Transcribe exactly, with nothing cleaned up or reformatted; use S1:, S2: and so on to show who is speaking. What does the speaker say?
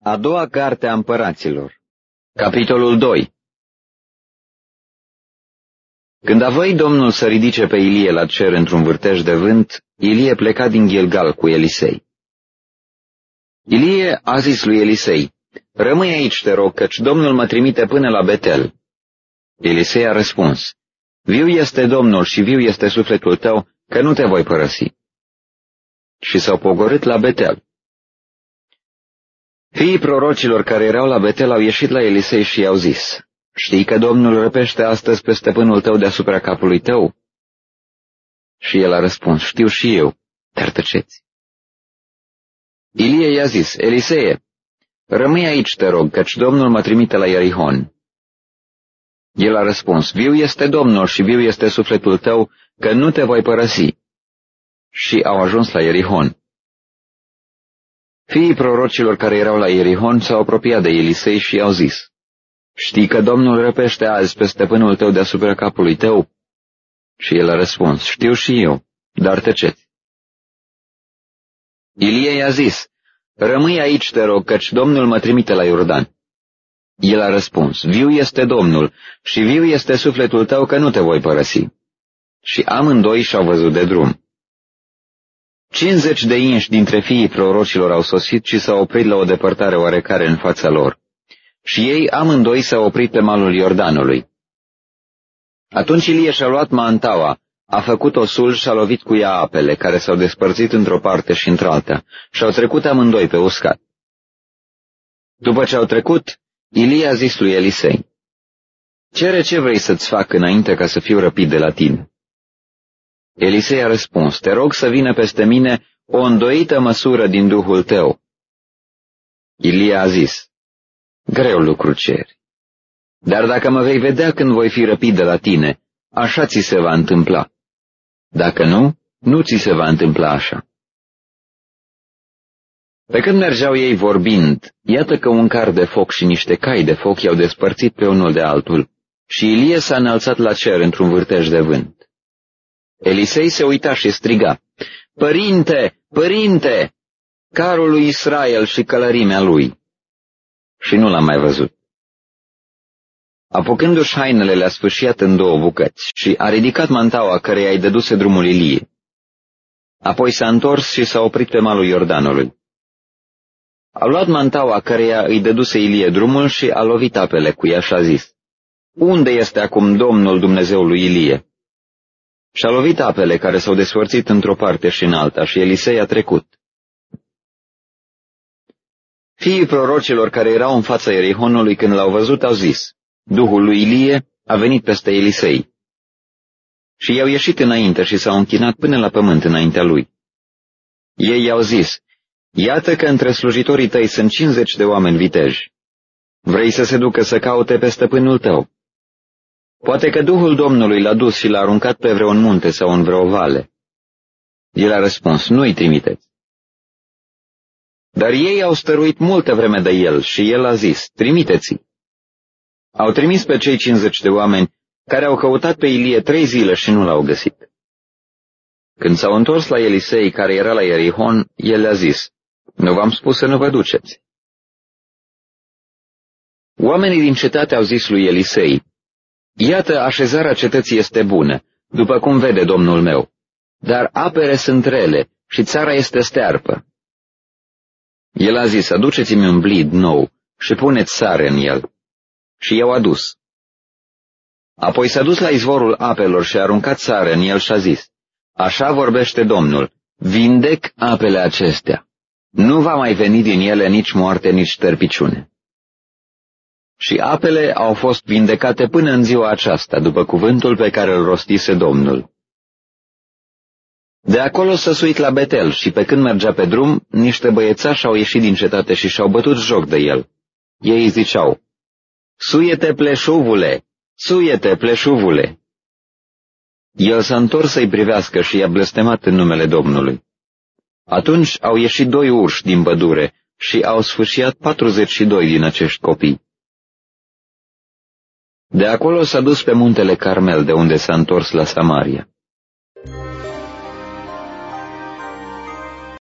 S1: A doua carte a împăraților. Capitolul doi. Când a voit Domnul să ridice pe Ilie la cer într-un vârtej de vânt, Ilie pleca din Gilgal cu Elisei. Ilie a zis lui Elisei, rămâi aici, te rog, căci Domnul mă trimite până la Betel. Elisei a răspuns, viu este Domnul și viu este sufletul tău, că nu te voi părăsi. Și s-au pogorât la Betel. Fiii prorocilor care erau la Betel au ieșit la Elisei și i-au zis, știi că Domnul răpește astăzi pe stăpânul tău deasupra capului tău? Și el a răspuns, știu și eu, dar tăceți. Ilie i-a zis, Elisee, rămâi aici, te rog, căci Domnul mă trimite la Ierihon. El a răspuns, viu este Domnul și viu este sufletul tău, că nu te voi părăsi. Și au ajuns la Ierihon. Fiii prorocilor care erau la Ierihon s-au apropiat de Elisei și i-au zis, știi că Domnul răpește azi pe stăpânul tău deasupra capului tău? Și el a răspuns, știu și eu, dar tăceți. Ilie i-a zis, rămâi aici, te rog, căci Domnul mă trimite la Iordan. El a răspuns, viu este Domnul și viu este sufletul tău, că nu te voi părăsi. Și amândoi și-au văzut de drum. Cincizeci de inși dintre fiii prorocilor au sosit și s-au oprit la o depărtare oarecare în fața lor. Și ei amândoi s-au oprit pe malul Iordanului. Atunci Ilie și-a luat mantaua, a făcut o sul și a lovit cu ea apele, care s-au despărțit într-o parte și într-alta, și au trecut amândoi pe uscat. După ce au trecut, Ilie a zis lui Elisei, cere ce vrei să-ți fac înainte ca să fiu răpit de la tine. Elisei a răspuns, te rog să vină peste mine o îndoită măsură din Duhul tău. Ilie a zis, greu lucru ceri, dar dacă mă vei vedea când voi fi răpit de la tine, așa ți se va întâmpla. Dacă nu, nu ți se va întâmpla așa. Pe când mergeau ei vorbind, iată că un car de foc și niște cai de foc i-au despărțit pe unul de altul, și Ilie s-a înălțat la cer într-un vârtej de vânt. Elisei se uita și striga, Părinte, Părinte, carul lui Israel și călărimea lui. Și nu l-a mai văzut. Apucându-și hainele, le-a sfâșiat în două bucăți și a ridicat mantaua căreia îi dăduse drumul Ilie. Apoi s-a întors și s-a oprit pe malul Iordanului. A luat mantaua căreia îi dăduse Ilie drumul și a lovit apele cu ea și a zis, unde este acum Domnul Dumnezeului Ilie? Și-a lovit apele care s-au despărțit într-o parte și în alta și Elisei a trecut. Fiii prorocilor care erau în fața Ierihonului când l-au văzut au zis, Duhul lui Ilie a venit peste Elisei. Și i-au ieșit înainte și s-au închinat până la pământ înaintea lui. Ei i-au zis, iată că între slujitorii tăi sunt cincizeci de oameni viteji. Vrei să se ducă să caute pe stăpânul tău? Poate că Duhul Domnului l-a dus și l-a aruncat pe vreun munte sau în vreo vale. El a răspuns, nu-i trimiteți. Dar ei au stăruit multă vreme de el și el a zis, trimiteți-i. Au trimis pe cei cincizeci de oameni care au căutat pe Ilie trei zile și nu l-au găsit. Când s-au întors la Elisei, care era la Ierihon, el le-a zis, nu v-am spus să nu vă duceți. Oamenii din cetate au zis lui Elisei, iată, așezarea cetății este bună, după cum vede domnul meu, dar apele sunt rele și țara este stearpă. El a zis, aduceți-mi un blid nou și puneți sare în el. Și i-au adus. Apoi s-a dus la izvorul apelor și a aruncat sare în el și a zis, așa vorbește Domnul, vindec apele acestea. Nu va mai veni din ele nici moarte, nici stărpiciune. Și apele au fost vindecate până în ziua aceasta, după cuvântul pe care îl rostise Domnul. De acolo s-a suit la Betel și pe când mergea pe drum, niște băiețași au ieșit din cetate și și-au bătut joc de el. Ei ziceau, suiete pleșuvule, suiete pleșuvule. El s-a întors să-i privească și i-a blestemat în numele Domnului. Atunci au ieșit doi urși din pădure și au sfâșiat patruzeci și doi din acești copii. De acolo s-a dus pe muntele Carmel, de unde s-a întors la Samaria.